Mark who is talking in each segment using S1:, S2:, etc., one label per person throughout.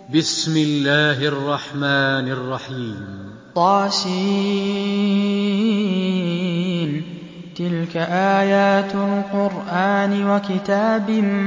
S1: بسم الله الرحمن الرحيم.
S2: طاسين. تلك آيات القرآن وكتاب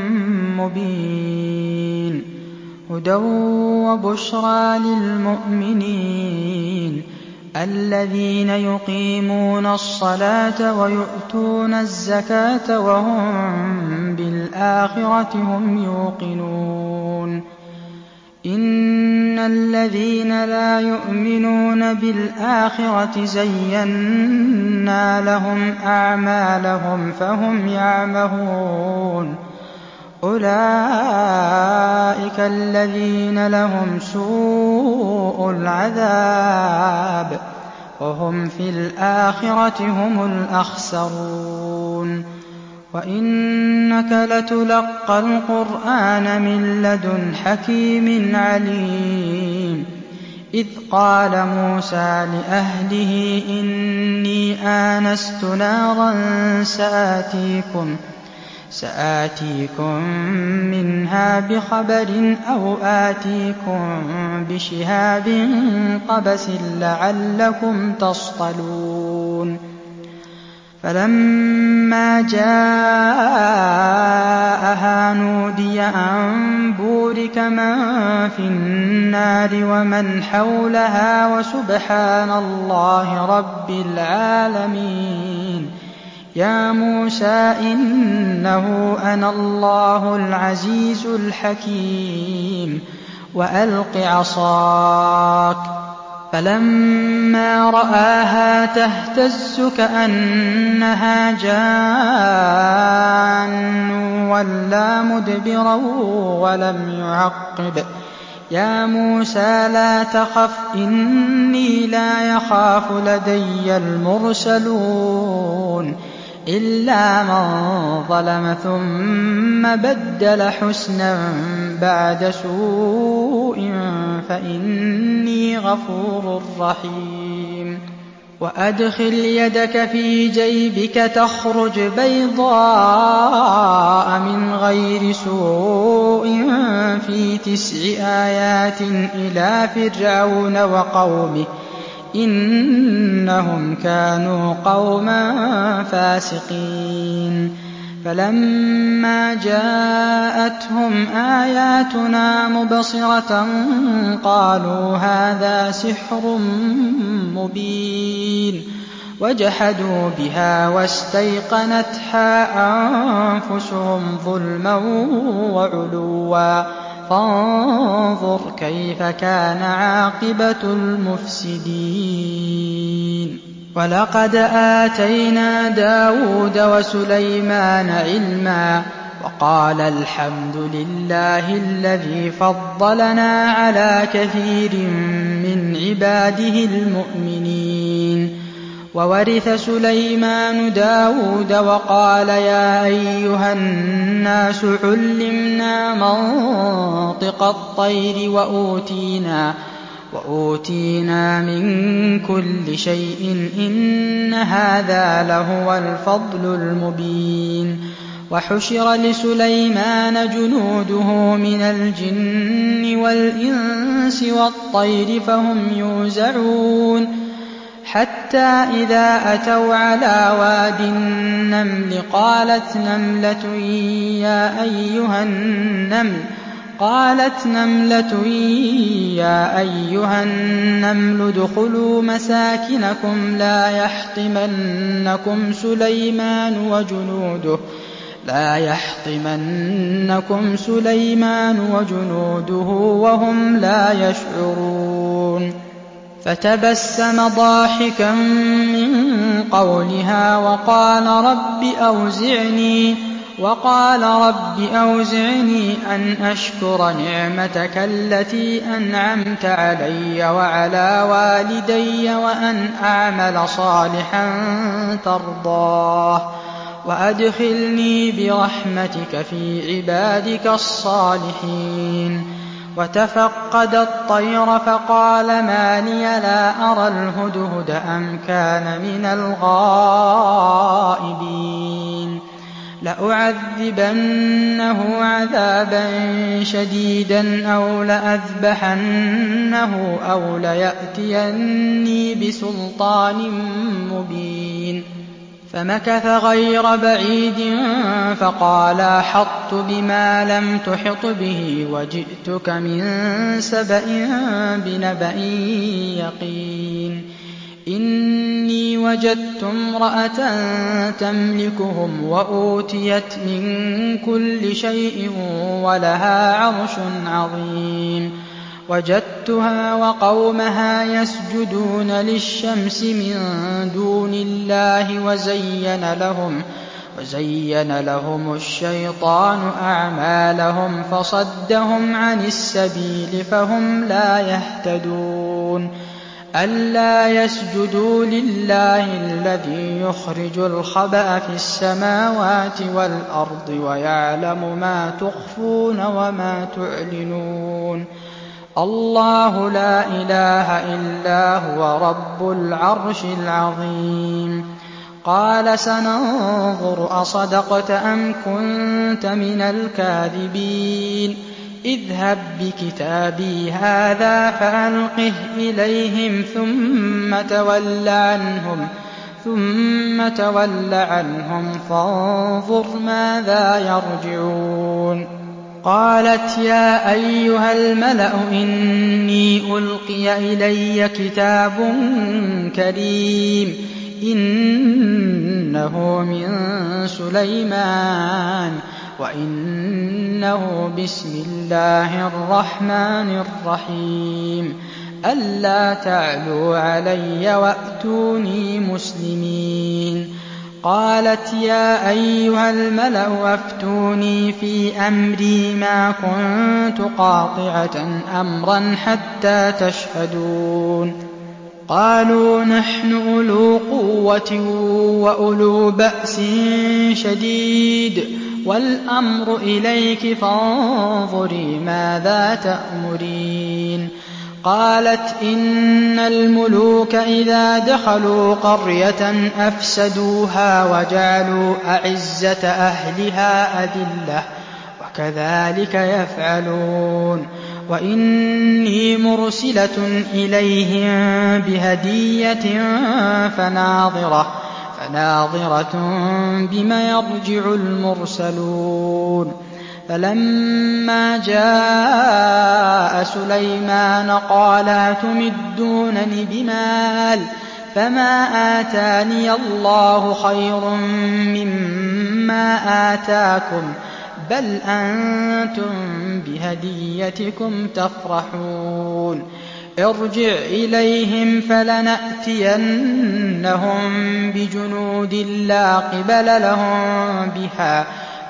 S2: مبين هدى وبشرى للمؤمنين الذين يقيمون الصلاة ويؤتون الزكاة وهم بالآخرة هم يوقنون. إن الذين لا يؤمنون بالآخرة زينا لهم أعمالهم فهم يعمهون. أولئك الذين لهم سوء العذاب وهم في الآخرة هم الأخسرون. وإنك لتلقى القرآن من لدن حكيم عليم. إذ قال موسى لأهله إني آنست نارا سآتيكم منها بخبر أو آتيكم بشهاب قبس لعلكم تصطلون. فلما جاءها نودي أن بورك من في النار ومن حولها وسبحان الله رب العالمين. يا موسى إنه أنا الله العزيز الحكيم وألق عصاك. فلما رآها تهتز كأنها جان ولا مدبرا ولم يعقب. يا موسى لا تخف إني لا يخاف لدي المرسلون إلا من ظلم ثم بدل حسنا بعد سوء فإني غفور رحيم. وأدخل يدك في جيبك تخرج بيضاء من غير سوء في 9 آيات إلى فرعون وقومه إنهم كانوا قوما فاسقين. فلما جاءتهم آياتنا مبصرة قالوا هذا سحر مبين وجحدوا بها واستيقنتها أنفسهم ظلما وعلوا فانظر كيف كان عاقبة المفسدين. ولقد آتينا داود وسليمان علما وقال الحمد لله الذي فضلنا على كثير من عباده المؤمنين. وورث سليمان داود وقال يا أيها الناس علمنا منطق الطير وأوتينا من كل شيء إن هذا لهو الفضل المبين. وحشر لسليمان جنوده من الجن والإنس والطير فهم يوزعون حتى إذا أتوا على واد النمل قالت نملة يا أيها النمل ادخلوا مساكنكم لا يحطمنكم سليمان وجنوده وهم لا يشعرون. فتبسم ضاحكا من قولها وقال رب أوزعني أن أشكر نعمتك التي أنعمت علي وعلى والدي وأن أعمل صالحا ترضاه وأدخلني برحمتك في عبادك الصالحين. وتفقد الطير فقال ما لي لا أرى الهدهد أم كان من الغائبين. لأعذبنه عذابا شديدا أو لأذبحنه أو ليأتيني بسلطان مبين. فمكث غير بعيد فقال أحطت بما لم تحط به وجئتك من سبأ بنبأ يقين. إني وجدت امرأة تملكهم وأوتيت من كل شيء ولها عرش عظيم. وجدتها وقومها يسجدون للشمس من دون الله وزين لهم الشيطان أعمالهم فصدهم عن السبيل فهم لا يهتدون. ألا يسجدوا لله الذي يخرج الخبأ في السماوات والأرض ويعلم ما تخفون وما تعلنون. الله لا إله إلا هو رب العرش العظيم. قال سننظر أصدقت أم كنت من الكاذبين. اذهب بكتابي هذا فألقه إليهم ثم تول عنهم فانظر ماذا يرجعون. قالت يا أيها الملأ إني ألقي إلي كتاب كريم إنه من سليمان وإنه بسم الله الرحمن الرحيم. ألا تعلوا علي وأتوني مسلمين. قالت يا أيها الملأ أفتوني في أمري ما كنت قاطعة أمرا حتى تشهدون. قالوا نحن أولو قوة وأولو بأس شديد والأمر إليك فانظري ماذا تأمرين. قالت إن الملوك إذا دخلوا قرية أفسدوها وجعلوا أعزة أهلها أذلة وكذلك يفعلون. وإني مرسلة إليهم بهدية فناظرة بما يرجع المرسلون. فلما جاء سليمان قال أتمدونني بمال فما آتاني الله خير مما آتاكم بل أنتم بهديتكم تفرحون. ارجع إليهم فلنأتينهم بجنود لا قبل لهم بها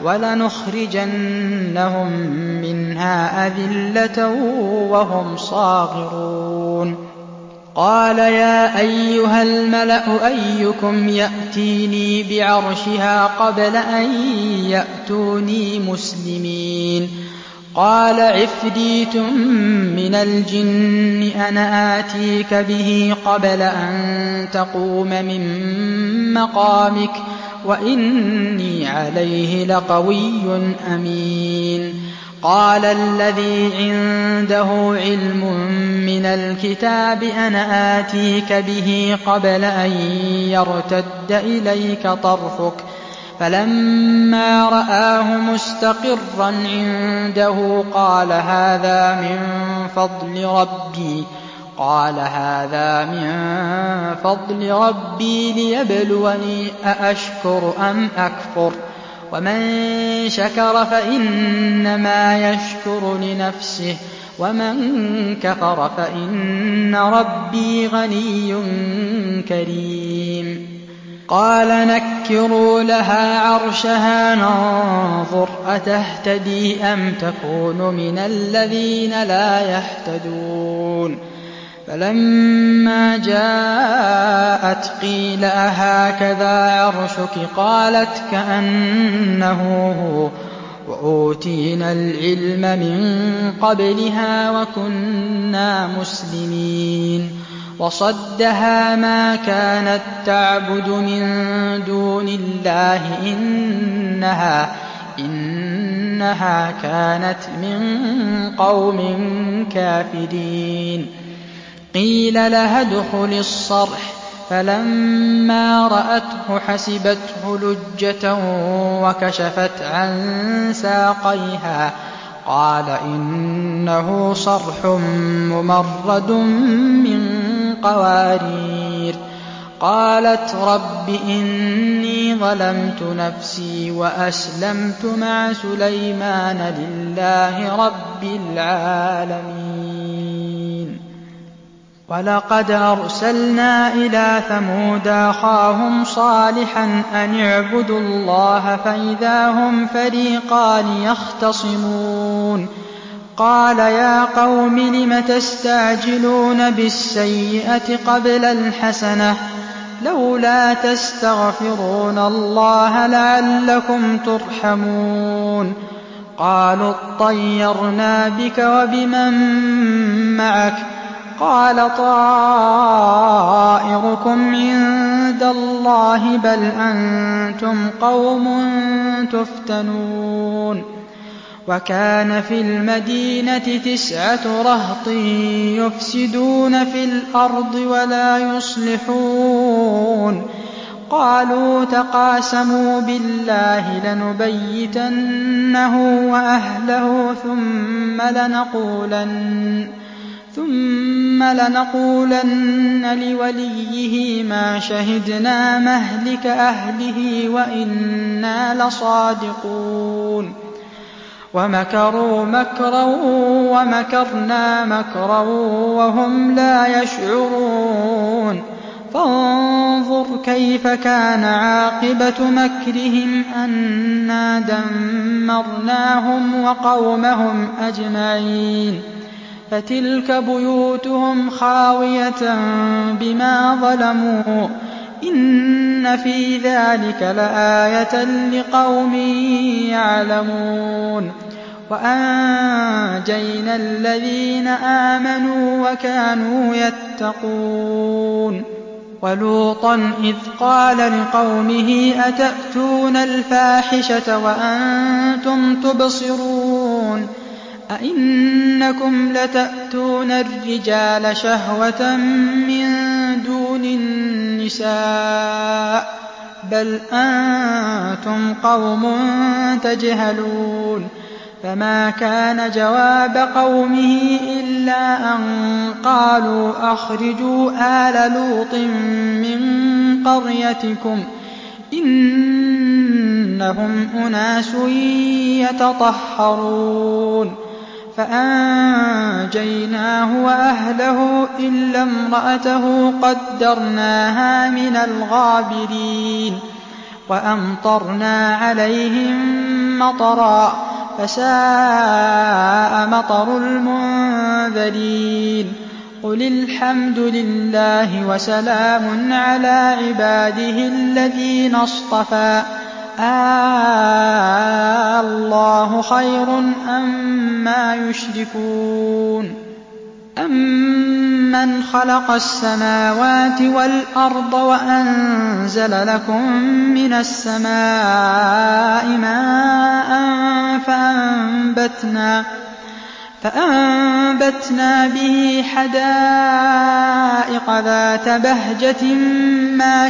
S2: ولنخرجنهم منها أذلة وهم صاغرون. قال يا أيها الملأ أيكم يأتيني بعرشها قبل أن يأتوني مسلمين. قال عفريت من الجن أنا آتيك به قبل أن تقوم من مقامك وإني عليه لقوي أمين. قال الذي عنده علم من الكتاب أنا آتيك به قبل أن يرتد إليك طرفك فلما رآه مستقرا عنده قال هذا من فضل ربي ليبلوني أأشكر أم أكفر ومن شكر فإنما يشكر لنفسه ومن كفر فإن ربي غني كريم. قال نكروا لها عرشها ننظر أتهتدي أم تكون من الذين لا يهتدون. فلما جاءت قيل أهكذا عرشك قالت كأنه هو وأوتينا العلم من قبلها وكنا مسلمين. وصدها ما كانت تعبد من دون الله إنها كانت من قوم كافرين. قيل لها ادخل الصرح فلما رأته حسبته لجة وكشفت عن ساقيها قال إنه صرح ممرد من قوارير. قالت رب إني ظلمت نفسي وأسلمت مع سليمان لله رب العالمين. ولقد أرسلنا إلى ثمود أخاهم صالحا أن اعبدوا الله فإذا هم فريقان يختصمون. قال يا قوم لم تستعجلون بالسيئة قبل الحسنة لولا تستغفرون الله لعلكم ترحمون. قالوا اطيرنا بك وبمن معك قال طائركم عند الله بل أنتم قوم تفتنون. وكان في المدينة 9 رهط يفسدون في الأرض ولا يصلحون. قالوا تقاسموا بالله لنبيتنه وأهله ثم لنقولن لوليه ما شهدنا مهلك أهله وإنا لصادقون. ومكروا مكرا ومكرنا مكرا وهم لا يشعرون. فانظر كيف كان عاقبة مكرهم أنا دمرناهم وقومهم أجمعين. فتلك بيوتهم خاوية بما ظلموا إن في ذلك لآية لقوم يعلمون. وأنجينا الذين آمنوا وكانوا يتقون. ولوطا إذ قال لقومه أتأتون الفاحشة وأنتم تبصرون أئنكم لتأتون الرجال شهوة من دون النساء بل أنتم قوم تجهلون. فما كان جواب قومه إلا أن قالوا أخرجوا آل لوط من قريتكم إنهم أناس يتطهرون. فأنجيناه وأهله إلا امرأته قدرناها من الغابرين. وأمطرنا عليهم مطرا فساء مطر المنذرين. قل الحمد لله وسلام على عباده الذين اصطفى الله خير أما يشركون. أمن خلق السماوات والأرض وأنزل لكم من السماء ماء فأنبتنا به حدائق ذات بهجة ما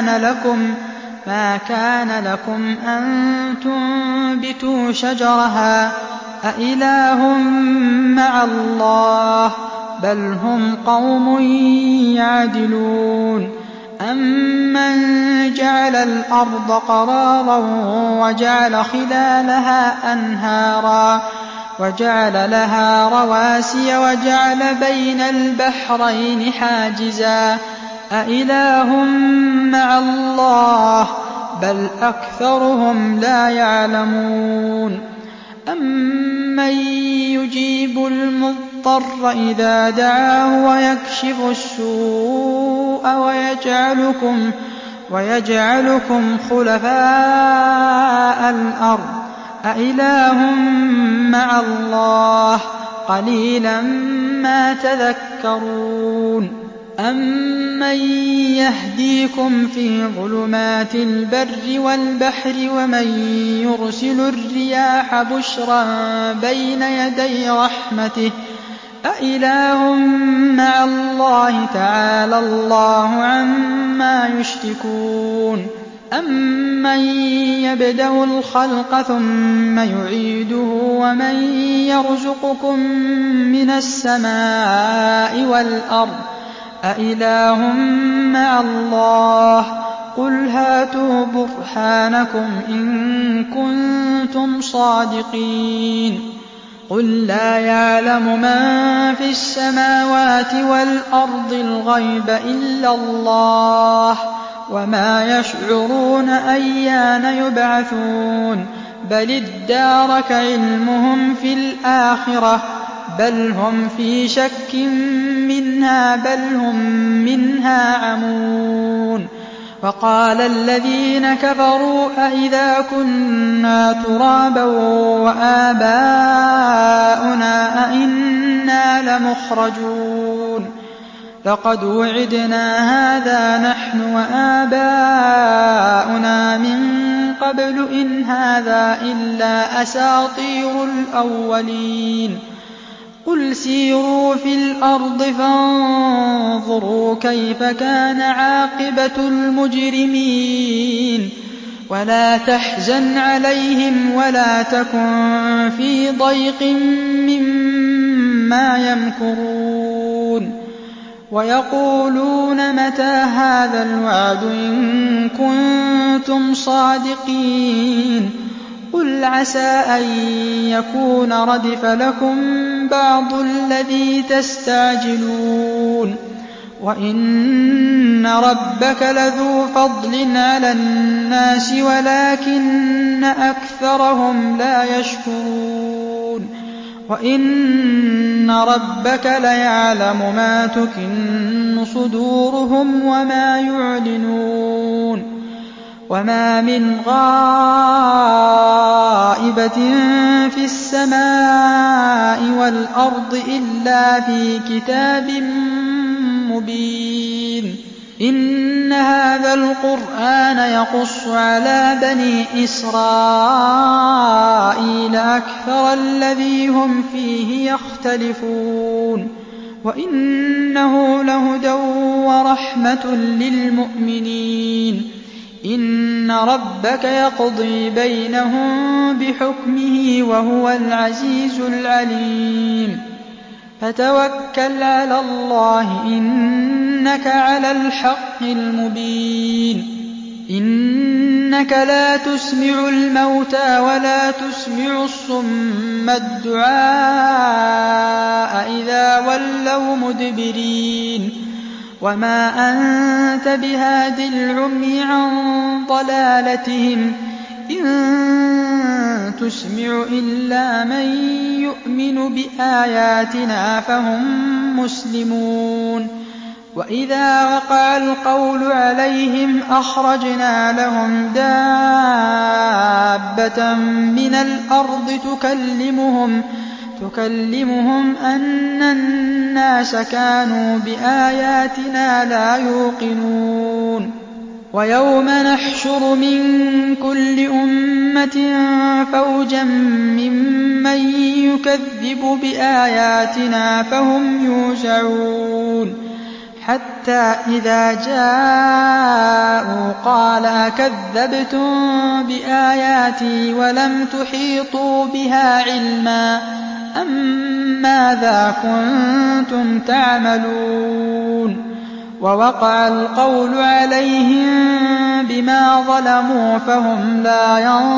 S2: كان لكم أن تنبتوا شجرها أإله مع الله بل هم قوم يعدلون. أمن جعل الأرض قرارا وجعل خلالها أنهارا وجعل لها رواسي وجعل بين البحرين حاجزا أإله مع الله بل أكثرهم لا يعلمون. أمن يجيب المضطر إذا دعاه ويكشف السوء ويجعلكم خلفاء الأرض أإله مع الله قليلا ما تذكرون. أَمَّن يَهْدِيكُمْ فِي ظُلُمَاتِ الْبَرِّ وَالْبَحْرِ وَمَن يُرْسِلُ الرِّيَاحَ بُشْرًا بَيْنَ يَدَيْ رَحْمَتِهِ أَإِلَٰهٌ مَّعَ اللَّهِ تَعَالَى اللَّهُ عَمَّا يُشْرِكُونَ أَمَّن يَبْدَأُ الْخَلْقَ ثُمَّ يُعِيدُهُ وَمَن يَرْزُقُكُم مِّنَ السَّمَاءِ وَالْأَرْضِ أَإِلَٰهٌ مَّعَ اللَّهِ ۚ قُلْ هَاتُوا بُرْهَانَكُمْ إِن كُنتُمْ صَادِقِينَ قُل لَّا يَعْلَمُ مَن فِي السَّمَاوَاتِ وَالْأَرْضِ الْغَيْبَ إِلَّا اللَّهُ وَمَا يَشْعُرُونَ أَيَّانَ يُبْعَثُونَ بَلِ ادَّارَكَ عِلْمُهُمْ فِي الْآخِرَةِ بَلْ هُمْ فِي شَكٍّ مِّنْهَا بَلْ هُم مِّنْهَا عَمُونَ وَقَالَ الَّذِينَ كَفَرُوا أَإِذَا كُنَّا تُرَابًا وَآبَاؤُنَا أَإِنَّا لَمُخْرَجُونَ لَقَدْ وُعِدْنَا هَٰذَا نَحْنُ وَآبَاؤُنَا مِن قَبْلُ إِنْ هَٰذَا إِلَّا أَسَاطِيرُ الْأَوَّلِينَ قُلْ سِيرُوا فِي الْأَرْضِ فَانظُرُوا كَيْفَ كَانَ عَاقِبَةُ الْمُجْرِمِينَ وَلَا تَحْزَنْ عَلَيْهِمْ وَلَا تَكُن فِي ضَيْقٍ مِّمَّا يَمْكُرُونَ وَيَقُولُونَ مَتَىٰ هَٰذَا الْوَعْدُ إِن كُنتُمْ صَادِقِينَ قُلْ عَسَىٰ أَن يَكُونَ رَدِفَ لَكُم بَعْضُ الَّذِي تَسْتَعْجِلُونَ وَإِنَّ رَبَّكَ لَذُو فَضْلٍ عَلَى النَّاسِ وَلَٰكِنَّ أَكْثَرَهُمْ لَا يَشْكُرُونَ وَإِنَّ رَبَّكَ لَيَعْلَمُ مَا تُكِنُّ صُدُورُهُمْ وَمَا يُعْلِنُونَ وَمَا مِنْ غَائِبَةٍ فِي السَّمَاءِ وَالْأَرْضِ إِلَّا فِي كِتَابٍ مُّبِينٍ إِنَّ هَٰذَا الْقُرْآنَ يَقُصُّ عَلَىٰ بَنِي إِسْرَائِيلَ أَكْثَرَ الَّذِي هُمْ فِيهِ يَخْتَلِفُونَ وَإِنَّهُ لَهُدًى وَرَحْمَةٌ لِّلْمُؤْمِنِينَ إِنَّ رَبَّكَ يَقْضِي بَيْنَهُم بِحُكْمِهِ وَهُوَ الْعَزِيزُ الْعَلِيمُ فَتَوَكَّلْ عَلَى اللَّهِ إِنَّكَ عَلَى الْحَقِّ الْمُبِينِ إِنَّكَ لَا تُسْمِعُ الْمَوْتَىٰ وَلَا تُسْمِعُ الصُّمَّ الدُّعَاءَ إِذَا وَلَّوْا مُدْبِرِينَ وَمَا أَنتَ بِهَادِ الْعُمْيِ عَن ضَلَالَتِهِمْ إِن تُسْمِعُ إِلَّا مَن يُؤْمِنُ بِآيَاتِنَا فَهُم مُّسْلِمُونَ وَإِذَا وَقَعَ الْقَوْلُ عَلَيْهِمْ أَخْرَجْنَا لَهُمْ دَابَّةً مِّنَ الْأَرْضِ تُكَلِّمُهُمْ أَنَّ النَّاسَ كَانُوا بِآيَاتِنَا لَا يُوقِنُونَ وَيَوْمَ نَحْشُرُ مِن كُلِّ أُمَّةٍ فَوْجًا مِّمَّن يُكَذِّبُ بِآيَاتِنَا فَهُمْ يُوزَعُونَ حَتَّىٰ إِذَا جَاءُوا قَالَ أَكَذَّبْتُم بِآيَاتِي وَلَمْ تُحِيطُوا بِهَا عِلْمًا أَمَّاذَا كُنتُمْ تَعْمَلُونَ وَوَقَعَ الْقَوْلُ عَلَيْهِم بِمَا ظَلَمُوا فَهُمْ لَا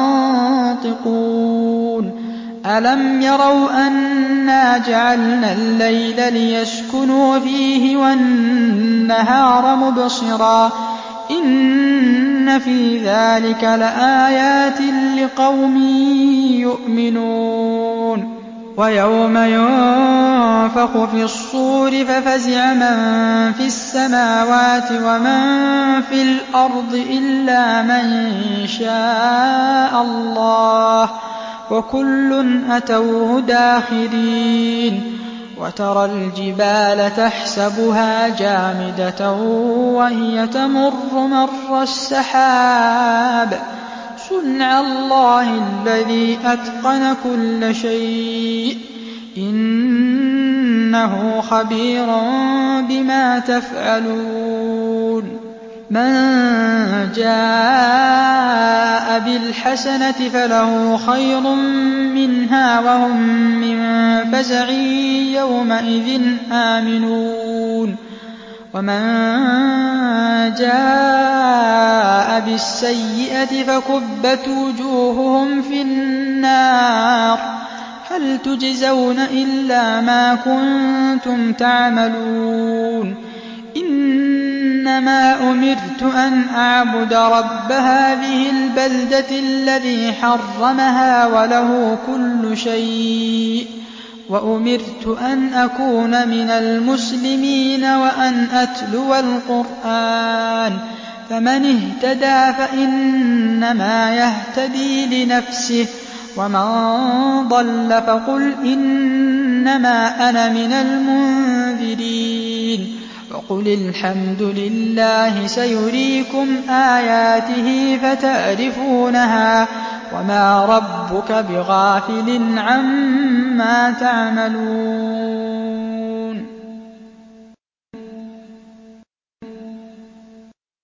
S2: يَنطِقُونَ أَلَمْ يَرَوْا أَنَّا جَعَلْنَا اللَّيْلَ لِيَسْكُنُوا فِيهِ وَالنَّهَارَ مُبْصِرًا إِنَّ فِي ذَٰلِكَ لَآيَاتٍ لِّقَوْمٍ يُؤْمِنُونَ وَيَوْمَ يُنفَخُ فِي الصُّورِ فَفَزِعَ مَن فِي السَّمَاوَاتِ وَمَن فِي الْأَرْضِ إِلَّا مَن شَاءَ اللَّهُ وَكُلٌّ أَتَوْهُ دَاخِرِينَ وترى الجبال تحسبها جامدة وهي تمر مر السحاب صنع الله الذي أتقن كل شيء إنه خبير بما تفعلون من جاء بالحسنة فله خير منها وهم من فزع يومئذ آمنون ومن جاء بالسيئة فكبت وجوههم في النار هل تجزون إلا ما كنتم تعملون إنما أمرت أن أعبد رب هذه البلدة الذي حرمها وله كل شيء وأمرت أن أكون من المسلمين وأن أتلو القرآن فمن اهتدى فإنما يهتدي لنفسه ومن ضل فقل إنما أنا من المنذرين وقل الحمد لله سيريكم آياته فتعرفونها وما ربك بغافل عما تعملون